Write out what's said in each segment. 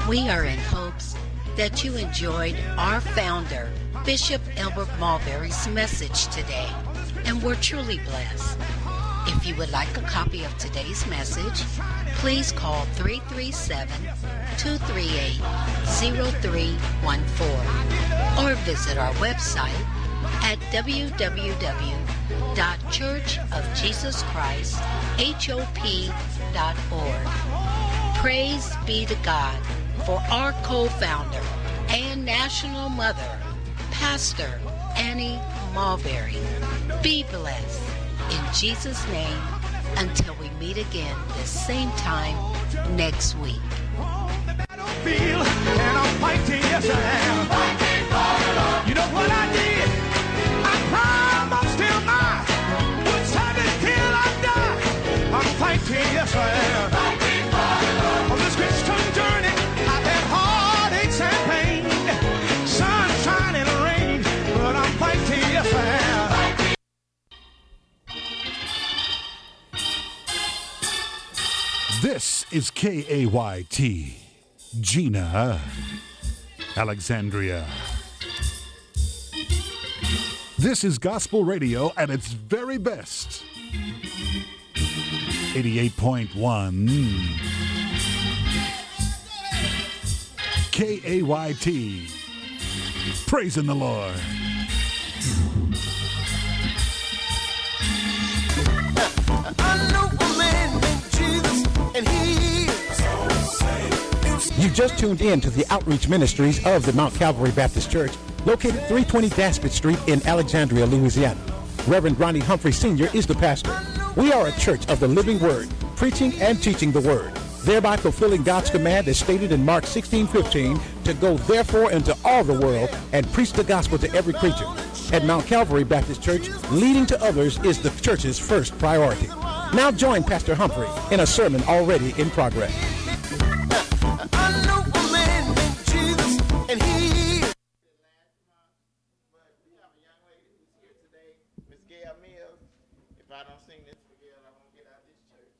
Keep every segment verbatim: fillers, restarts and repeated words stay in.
We are in hopes that you enjoyed our founder, Bishop Elbert Mulberry's message today, and were truly blessed. If you would like a copy of today's message, please call three three seven, two three eight, zero three one four or visit our website at w w w dot church of jesus christ hop dot org. Praise be to God for our co-founder and national mother, Pastor Annie Mulberry. Be blessed in Jesus' name until we meet again the same time next week. Feel, and I'm fighting, yes I am. You know what I did? I climbed up still mine. What's happening till I die? I'm fighting, yes I am. On this Christian journey, I've had heartaches and pain, sunshine and rain, but I'm fighting, yes I am. This is K A Y T, Gina, Alexandria. This is gospel radio at its very best. eighty-eight point one K A Y T, praising the Lord. I know a man named Jesus, and he is. You just tuned in to the outreach ministries of the Mount Calvary Baptist Church, located three twenty Daspit Street in Alexandria, Louisiana. Reverend Ronnie Humphrey Senior is the pastor. We are a church of the living word, preaching and teaching the word, thereby fulfilling God's command as stated in Mark sixteen fifteen, to go therefore into all the world and preach the gospel to every creature. At Mount Calvary Baptist Church, leading to others is the church's first priority. Now join Pastor Humphrey in a sermon already in progress. I know a man named Jesus, and he is. But we have a young lady who's here today, Miss Gail Mills. If I don't sing this for Gail, I won't get out of this church.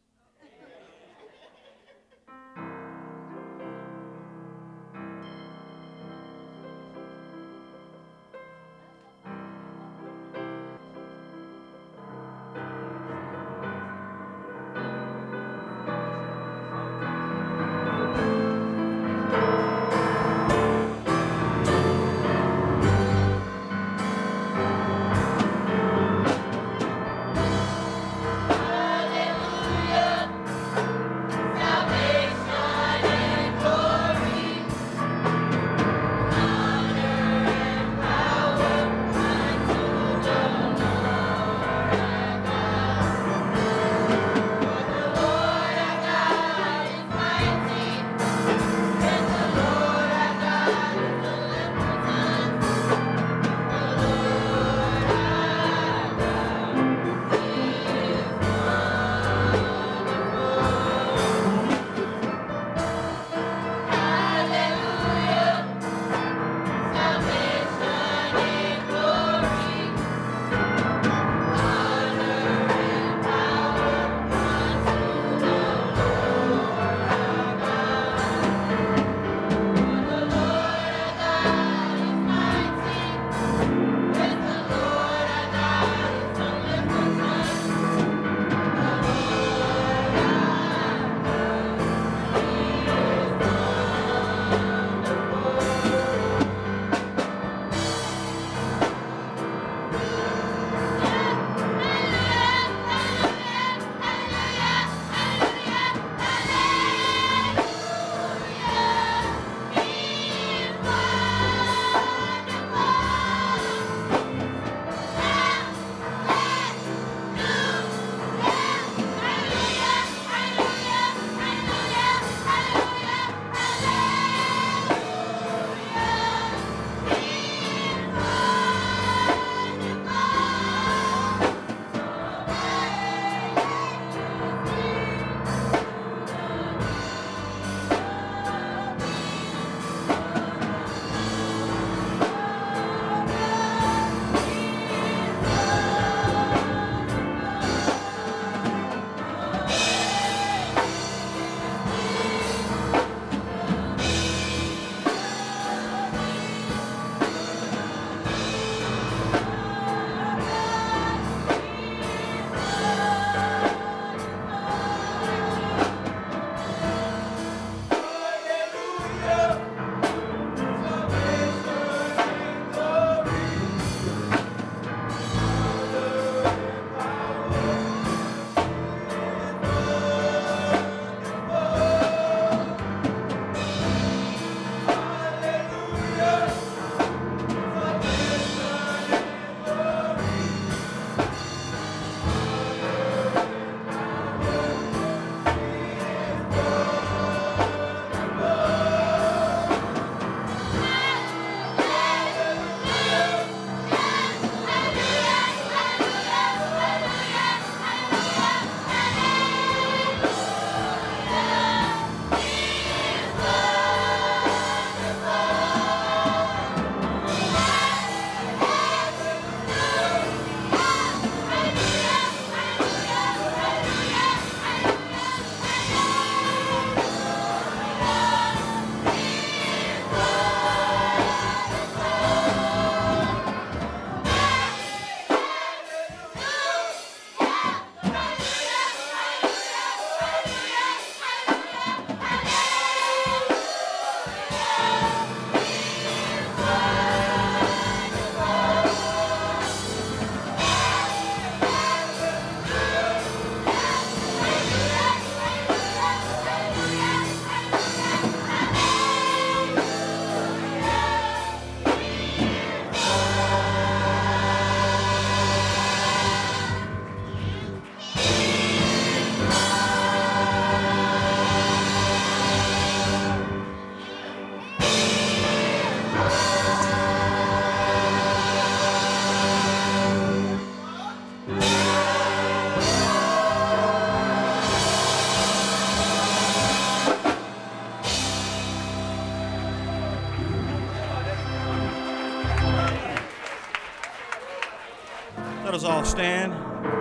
Let us all stand.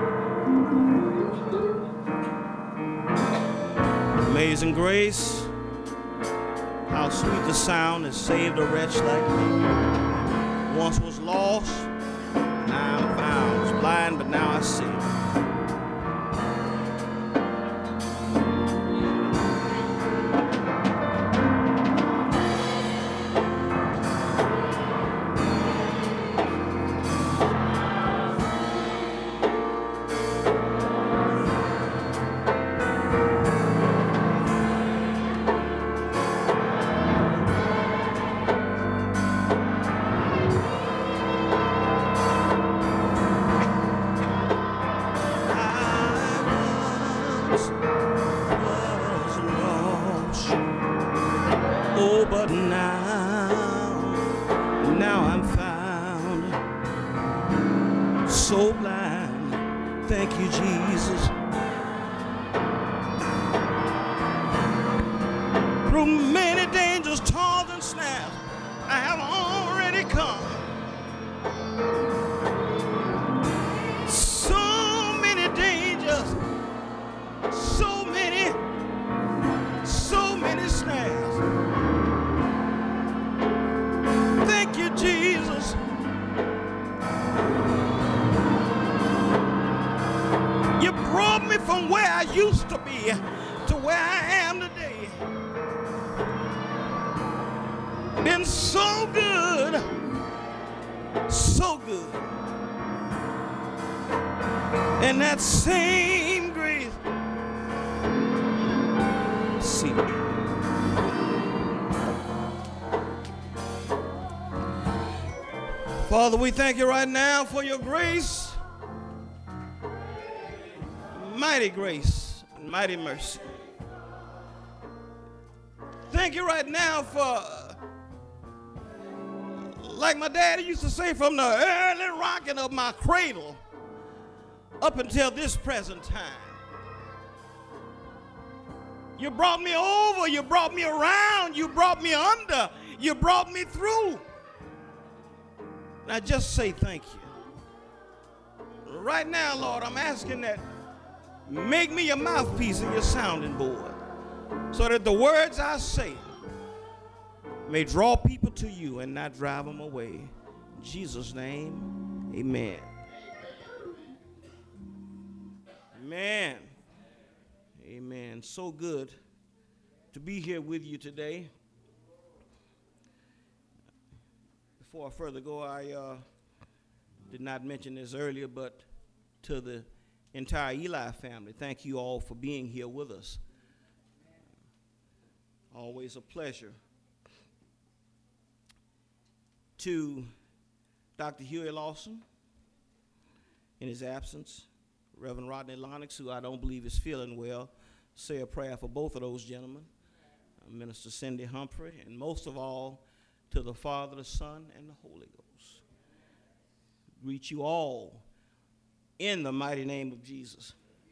Amazing grace, how sweet the sound that saved a wretch like me. Once was lost, now I'm found. Was blind, but now I see. Same grace. See. Father, we thank you right now for your grace, mighty grace, and mighty mercy. Thank you right now for, like my daddy used to say, from the early rocking of my cradle up until this present time. You brought me over, you brought me around, you brought me under, you brought me through. Now just say thank you. Right now, Lord, I'm asking that make me your mouthpiece and your sounding board so that the words I say may draw people to you and not drive them away. In Jesus' name, amen. Amen. Amen. So good to be here with you today. Before I further go, I uh, did not mention this earlier, but to the entire Eli family, thank you all for being here with us. Always a pleasure. To Doctor Huey Lawson, in his absence, Reverend Rodney Lennox, who I don't believe is feeling well, say a prayer for both of those gentlemen, uh, Minister Cindy Humphrey, and most of all, to the Father, the Son, and the Holy Ghost. Greet you all in the mighty name of Jesus.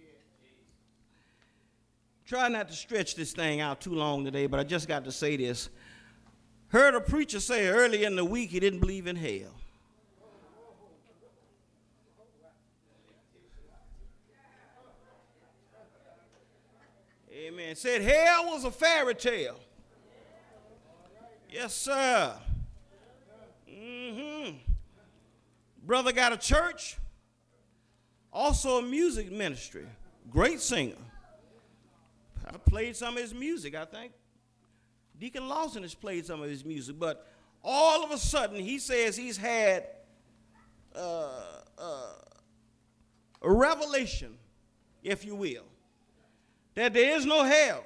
Try not to stretch this thing out too long today, but I just got to say this. Heard a preacher say early in the week he didn't believe in hell. Amen. Said hell was a fairy tale. Yes, sir. Mm-hmm. Brother got a church, also a music ministry. Great singer. I played some of his music, I think. Deacon Lawson has played some of his music, but all of a sudden he says he's had uh, uh, a revelation, if you will, that there is no hell,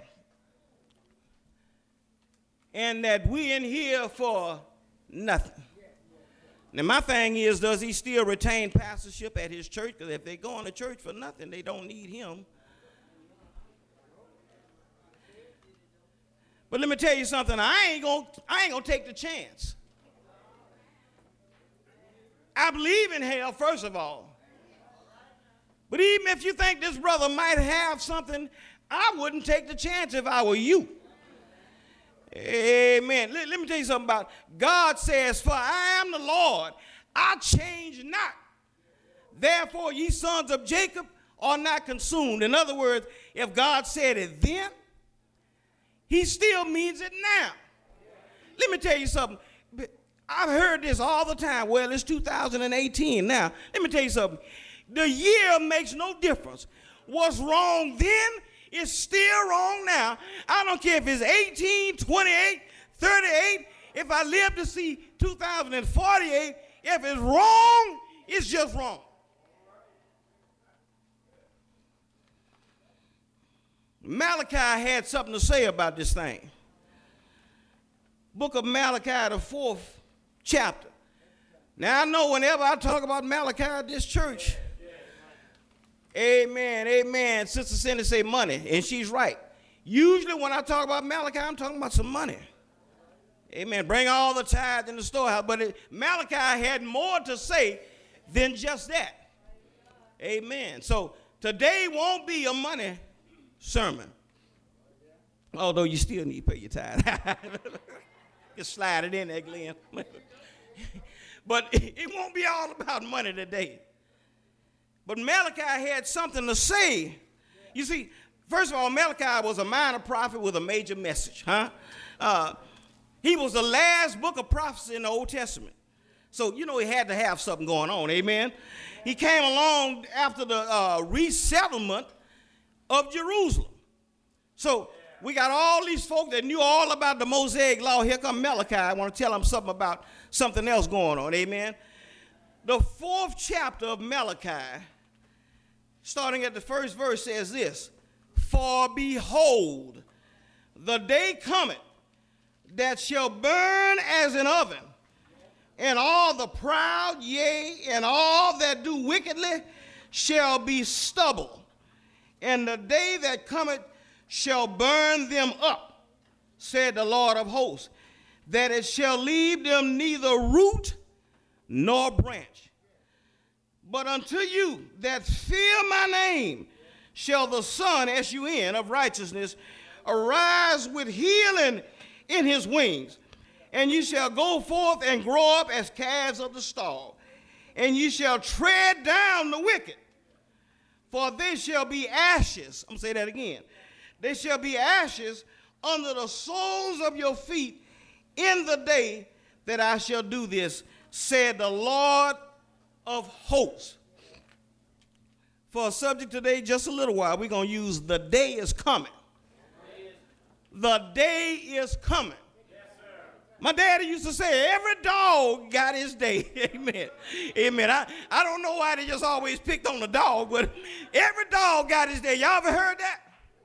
and that we in here for nothing. Now my thing is, does he still retain pastorship at his church? Because if they're going to church for nothing, they don't need him. But let me tell you something, I ain't gonna, I ain't gonna take the chance. I believe in hell, first of all. But even if you think this brother might have something, I wouldn't take the chance if I were you. Amen. Let, let me tell you something about God says, for I am the Lord, I change not. Therefore, ye sons of Jacob are not consumed. In other words, if God said it then, he still means it now. Let me tell you something. I've heard this all the time. Well, it's two thousand eighteen now. Let me tell you something. The year makes no difference. What's wrong then is still wrong now. I don't care if it's eighteen, twenty-eight, thirty-eight. If I live to see two thousand forty-eight, if it's wrong, it's just wrong. Malachi had something to say about this thing. Book of Malachi, the fourth chapter. Now, I know whenever I talk about Malachi at this church, amen, amen, Sister Cindy say money, and she's right. Usually when I talk about Malachi, I'm talking about some money. Amen, bring all the tithes in the storehouse. But it, Malachi had more to say than just that. Amen. So today won't be a money sermon, although you still need to pay your tithe. Just slide it in there, Glenn. But it won't be all about money today. But Malachi had something to say. You see, first of all, Malachi was a minor prophet with a major message, huh? Uh, he was the last book of prophecy in the Old Testament. So, you know, he had to have something going on, amen? He came along after the uh, resettlement of Jerusalem. So we got all these folk that knew all about the Mosaic law. Here come Malachi. I want to tell them something about something else going on, amen? The fourth chapter of Malachi, starting at the first verse, says this: For behold, the day cometh that shall burn as an oven, and all the proud, yea, and all that do wickedly shall be stubble. And the day that cometh shall burn them up, said the Lord of hosts, that it shall leave them neither root nor branch. But unto you that fear my name shall the Son, S U N, of righteousness arise with healing in his wings. And you shall go forth and grow up as calves of the stall. And you shall tread down the wicked, for they shall be ashes. I'm going to say that again. They shall be ashes under the soles of your feet in the day that I shall do this, said the Lord of hosts. For a subject today, just a little while, we're going to use the day is coming. The day is coming. My daddy used to say, every dog got his day. Amen. Amen. I, I don't know why they just always picked on the dog, but every dog got his day. Y'all ever heard that?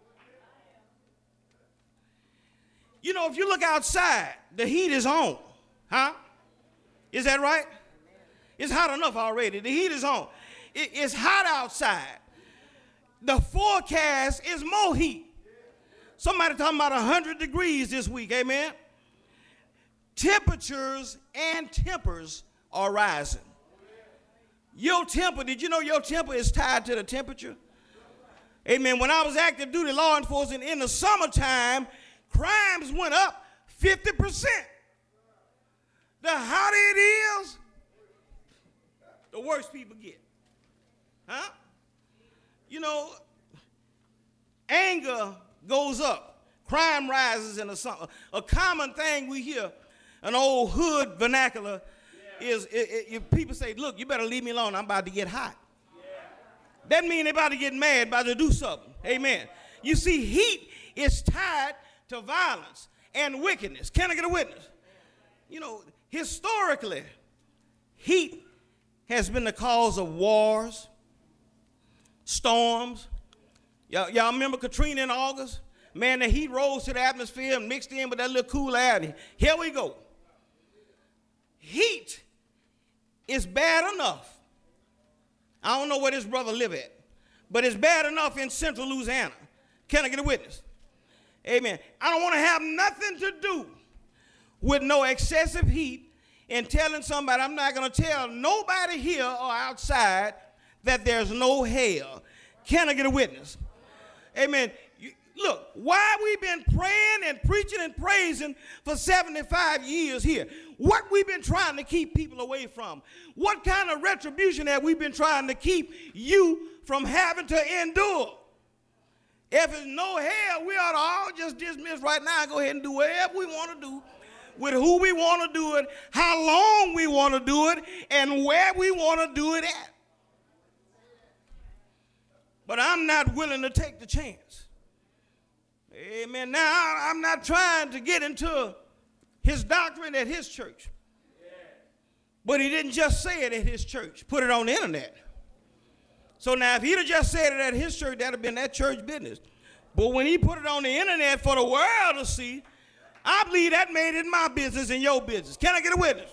You know, if you look outside, the heat is on. Huh? Is that right? It's hot enough already. The heat is on. It, it's hot outside. The forecast is more heat. Somebody talking about one hundred degrees this week. Amen. Temperatures and tempers are rising. Your temper, did you know your temper is tied to the temperature? Amen. When I was active duty law enforcement in the summertime, crimes went up fifty percent. The hotter it is, the worse people get. Huh? You know, anger goes up. Crime rises in the summer. A common thing we hear, an old hood vernacular, yeah. is it, it, it, people say, look, you better leave me alone. I'm about to get hot. Yeah. That means they're about to get mad, about to do something. Amen. You see, heat is tied to violence and wickedness. Can I get a witness? You know, historically, heat has been the cause of wars, storms. Y'all, y'all remember Katrina in August? Man, the heat rose to the atmosphere and mixed in with that little cool air. Here we go. Heat is bad enough. I don't know where this brother live at, but it's bad enough in central Louisiana. Can I get a witness? Amen. I don't want to have nothing to do with no excessive heat and telling somebody, I'm not going to tell nobody here or outside that there's no hell. Can I get a witness? Amen. You, look, why we been praying and preaching and praising for seventy-five years here? what we've been trying to keep people away from. What kind of retribution have we been trying to keep you from having to endure? If it's no hell, we ought to all just dismiss right now and go ahead and do whatever we want to do, with who we want to do it, how long we want to do it, and where we want to do it at. But I'm not willing to take the chance. Amen. Now, I'm not trying to get into his doctrine at his church. But he didn't just say it at his church. Put it on the internet. So now if he'd have just said it at his church, that would have been that church business. But when he put it on the internet for the world to see, I believe that made it my business and your business. Can I get a witness?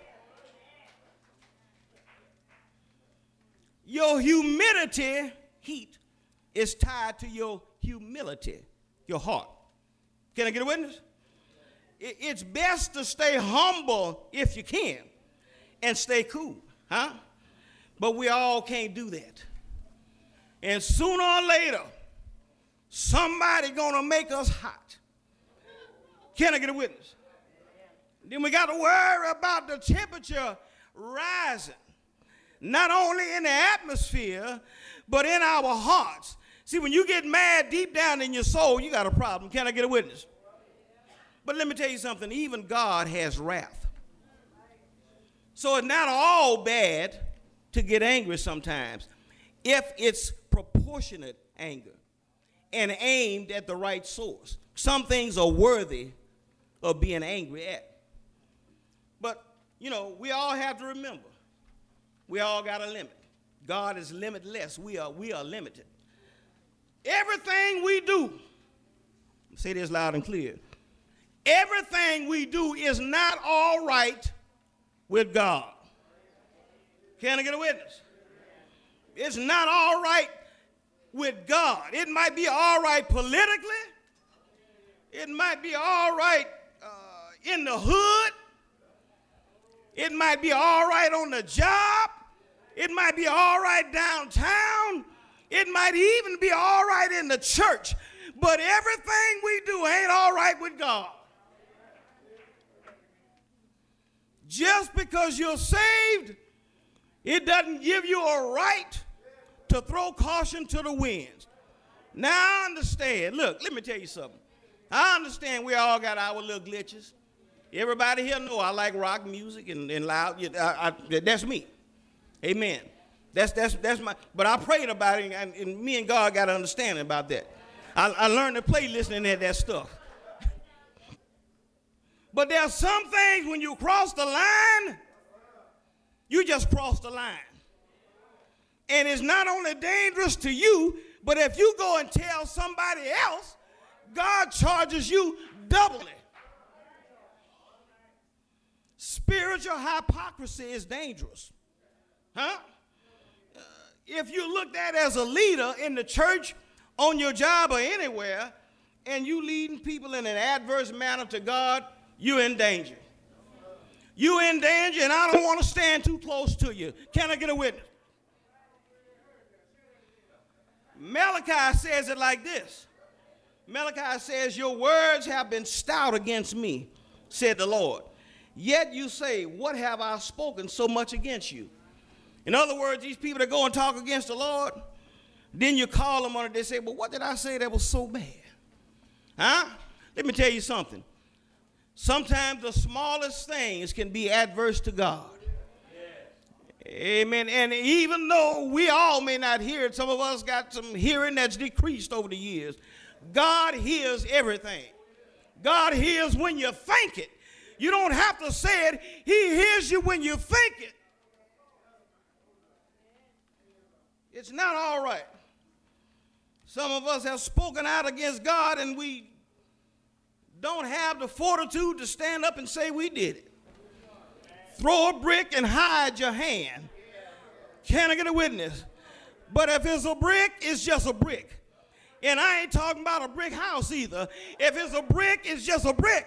Your humidity, heat, is tied to your humility, your heart. Can I get a witness? It's best to stay humble if you can and stay cool, huh? But we all can't do that. And sooner or later, somebody gonna make us hot. Can I get a witness? Then we got to worry about the temperature rising, not only in the atmosphere, but in our hearts. See, when you get mad deep down in your soul, you got a problem. Can I get a witness? But let me tell you something, even God has wrath. So it's not all bad to get angry sometimes if it's proportionate anger and aimed at the right source. Some things are worthy of being angry at. But, you know, we all have to remember, we all got a limit. God is limitless. We are, we are limited. Everything we do, say this loud and clear, everything we do is not all right with God. Can I get a witness? It's not all right with God. It might be all right politically. It might be all right uh, in the hood. It might be all right on the job. It might be all right downtown. It might even be all right in the church. But everything we do ain't all right with God. Just because you're saved, it doesn't give you a right to throw caution to the winds. Now I understand. Look, let me tell you something. I understand we all got our little glitches. Everybody here know I like rock music and, and loud. I, I, that's me. Amen. That's that's that's my. But I prayed about it, and, and me and God got an understanding about that. I, I learned to play listening to that stuff. But there are some things when you cross the line, you just cross the line. And it's not only dangerous to you, but if you go and tell somebody else, God charges you doubly. Spiritual hypocrisy is dangerous. Huh? Uh, if you looked at as a leader in the church, on your job, or anywhere, and you leading people in an adverse manner to God, you're in danger. You're in danger, and I don't want to stand too close to you. Can I get a witness? Malachi says it like this. Malachi says, your words have been stout against me, said the Lord. Yet you say, what have I spoken so much against you? In other words, these people that go and talk against the Lord, then you call them on it, they say, well, what did I say that was so bad? Huh? Let me tell you something. Sometimes the smallest things can be adverse to God. Amen. And even though we all may not hear it, some of us got some hearing that's decreased over the years. God hears everything. God hears when you think it. You don't have to say it. He hears you when you think it. It's not all right. Some of us have spoken out against God and we don't have the fortitude to stand up and say we did it. Throw a brick and hide your hand. Can I get a witness? But if it's a brick, it's just a brick. And I ain't talking about a brick house either. If it's a brick, it's just a brick.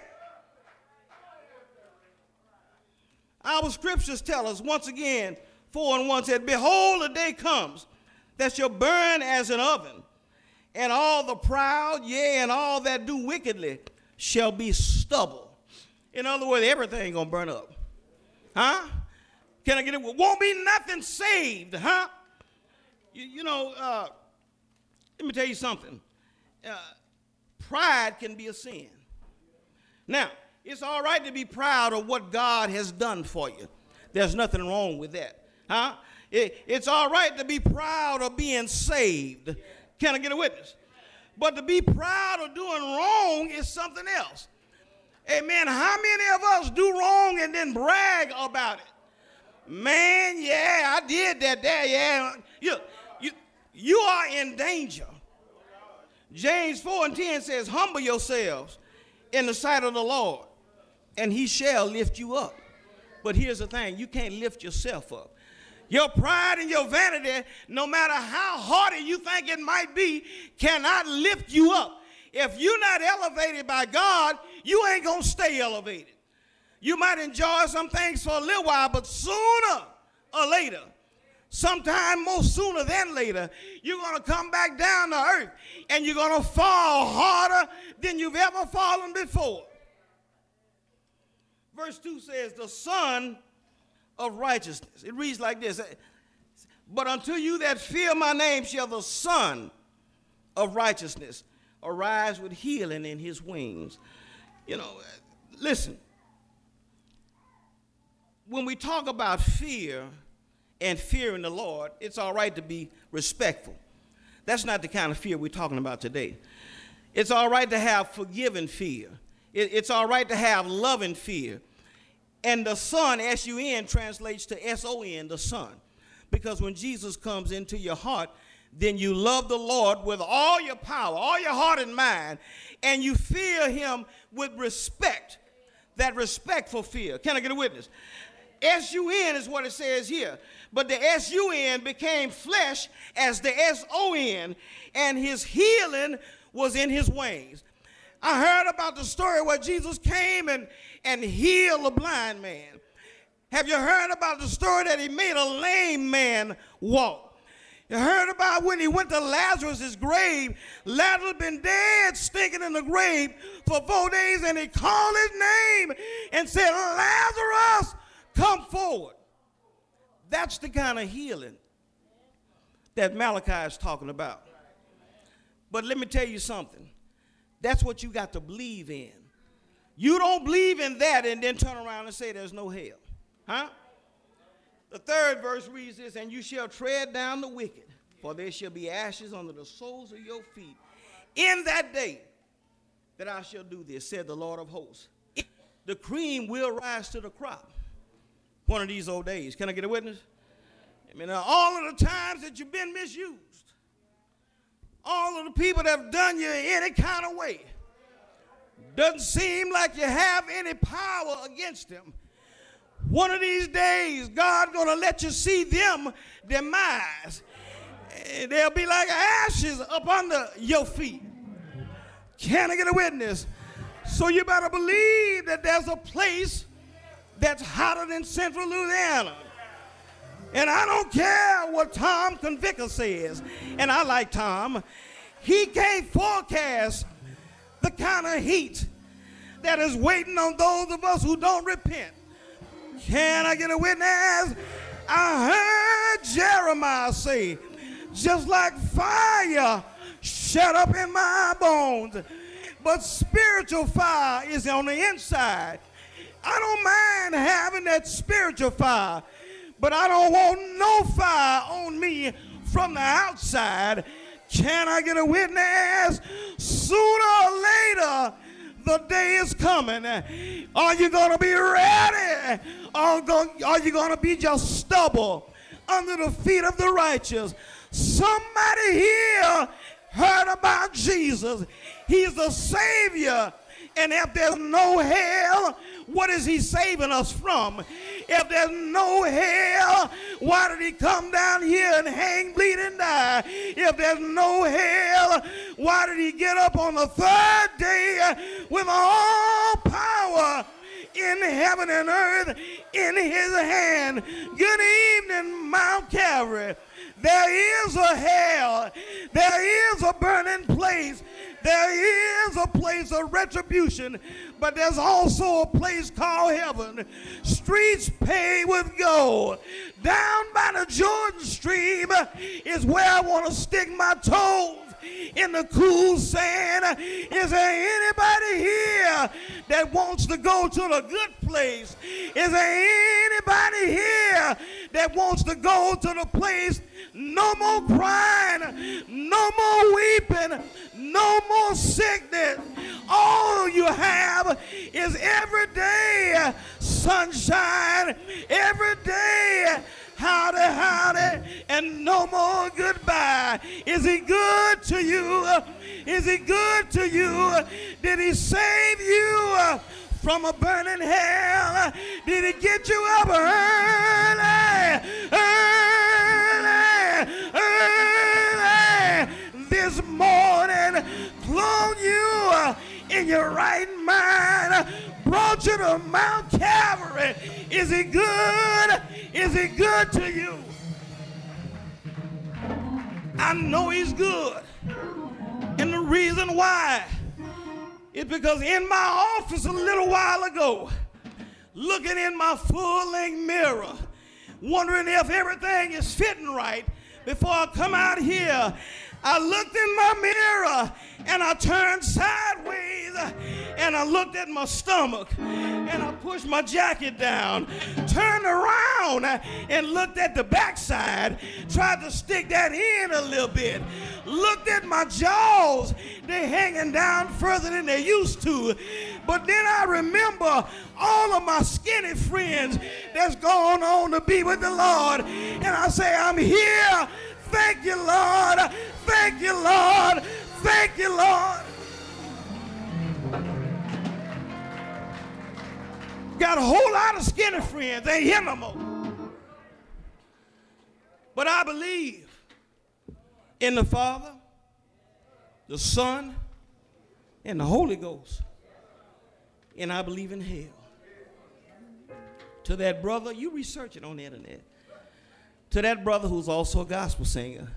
Our scriptures tell us, once again, four and one said, behold, the day comes that shall burn as an oven, and all the proud, yea, and all that do wickedly shall be stubble. In other words, everything gonna burn up. Huh? Can I get it? Won't be nothing saved, huh? You, you know, uh, let me tell you something. Uh, pride can be a sin. Now, it's all right to be proud of what God has done for you. There's nothing wrong with that, huh? It, it's all right to be proud of being saved. Can I get a witness? But to be proud of doing wrong is something else. Amen. How many of us do wrong and then brag about it? Man, yeah, I did that there, yeah. You, you, you are in danger. James four and ten says, humble yourselves in the sight of the Lord, and he shall lift you up. But here's the thing, you can't lift yourself up. Your pride and your vanity, no matter how haughty you think it might be, cannot lift you up. If you're not elevated by God, you ain't going to stay elevated. You might enjoy some things for a little while, but sooner or later, sometime more sooner than later, you're going to come back down to earth, and you're going to fall harder than you've ever fallen before. Verse two says, the Son of righteousness. It reads like this. But unto you that fear my name shall the Son of righteousness arise with healing in his wings. You know, listen. When we talk about fear and fearing the Lord, it's all right to be respectful. That's not the kind of fear we're talking about today. It's all right to have forgiving fear. It, it's all right to have loving fear. And the Son, S U N, translates to S O N, the Son. Because when Jesus comes into your heart, then you love the Lord with all your power, all your heart and mind, and you fear him with respect, that respectful fear. Can I get a witness? S U N is what it says here. But the S U N became flesh as the S O N, and his healing was in his wings. I heard about the story where Jesus came and, and healed a blind man. Have you heard about the story that he made a lame man walk? You heard about when he went to Lazarus' grave. Lazarus had been dead, stinking in the grave for four days, and he called his name and said, Lazarus, come forward. That's the kind of healing that Malachi is talking about. But let me tell you something. That's what you got to believe in. You don't believe in that and then turn around and say there's no hell. Huh? The third verse reads this, and you shall tread down the wicked, for there shall be ashes under the soles of your feet. In that day that I shall do this, said the Lord of hosts. The cream will rise to the crop one of these old days. Can I get a witness? I mean, all of the times that you've been misused, all of the people that have done you any kind of way, doesn't seem like you have any power against them. One of these days, God's going to let you see them demise. They'll be like ashes up under your feet. Can I get a witness? So you better believe that there's a place that's hotter than Central Louisiana. And I don't care what Tom Convicker says, and I like Tom. He can't forecast the kind of heat that is waiting on those of us who don't repent. Can I get a witness? I heard Jeremiah say, just like fire shut up in my bones, but spiritual fire is on the inside. I don't mind having that spiritual fire, but I don't want no fire on me from the outside. Can I get a witness? Sooner or later, the day is coming. Are you going to be ready? Or are you going to be just stubble under the feet of the righteous? Somebody here heard about Jesus. He's the Savior. And if there's no hell, what is he saving us from? If there's no hell, why did he come down here and hang, bleed, and die? If there's no hell, why did he get up on the third day with all power in heaven and earth in his hand? Good evening, Mount Calvary. There is a hell. There is a burning place There is a place of retribution, but there's also a place called heaven. Streets paved with gold. Down by the Jordan stream is where I want to stick my toes in the cool sand. Is there anybody here that wants to go to the good place? Is there anybody here that wants to go to the place? No more crying, no more weeping, no more sickness. All you have is every day sunshine, every day howdy, howdy, and no more goodbye. Is he good to you? Is he good to you? Did he save you from a burning hell? Did he get you up early, early, early this morning, clothed you in your right mind, brought you to Mount Calvary? Is he good? Is he good to you? I know he's good. And the reason why is because in my office a little while ago, looking in my full-length mirror, wondering if everything is fitting right before I come out here, I looked in my mirror and I turned sideways and I looked at my stomach and I pushed my jacket down, turned around and looked at the backside, tried to stick that in a little bit, looked at my jaws, they hanging down further than they used to. But then I remember all of my skinny friends that's gone on to be with the Lord, and I say, I'm here. Thank you, Lord. Thank you, Lord. Thank you, Lord. Got a whole lot of skinny friends. Ain't here no more. But I believe in the Father, the Son, and the Holy Ghost. And I believe in hell. To that brother, you research it on the internet. To that brother who's also a gospel singer,